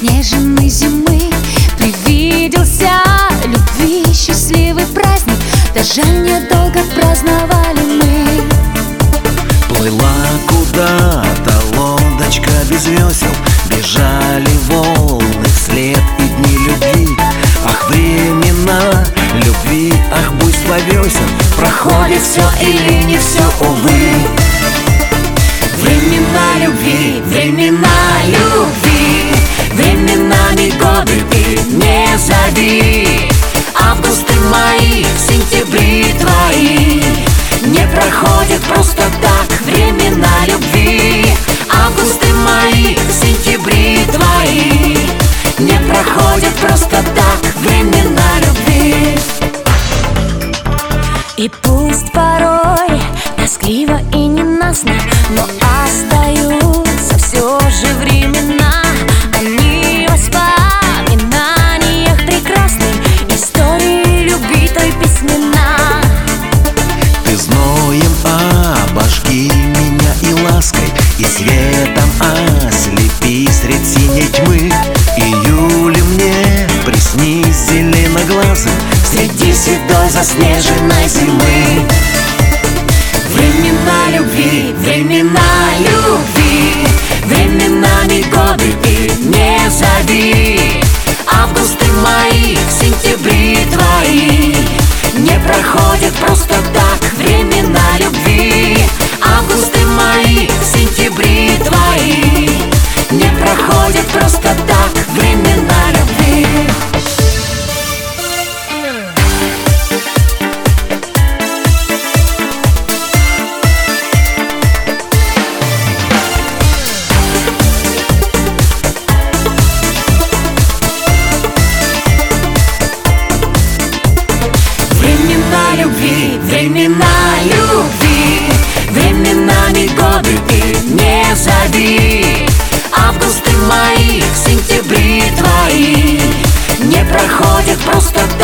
заснеженной зимы привиделся любви счастливый праздник. Да жаль, недолго праздновали мы. Плыла куда-то лодочка без весел, бежали волны вслед и дни любви. Ах, времена любви, ах, буйство весен, проходит все или не все, увы. Времена любви, времена любви, временами годы ты не зови. Августы мои, сентябри твои не проходят просто так. Времена любви, августы мои, сентябри твои не проходят просто так. Времена любви. И пусть порой тоскливо и ненастно, но остаются все же времена. Они в воспоминаниях прекрасны, истории любви той письмена. Ты зноем обожги меня и лаской, и светом ослепи средь синей тьмы. Июлем мне приснись зеленоглазым среди седой заснеженной зимы. Времена любви, времена любви, временами годы ты не зови. Августы мои, сентябри твои не проходят просто так. Времена любви, августы мои, сентябри твои не проходят просто так. Времена любви. Времена любви, временами годы ты не зови. Августы мои, сентябри твои не проходят просто так.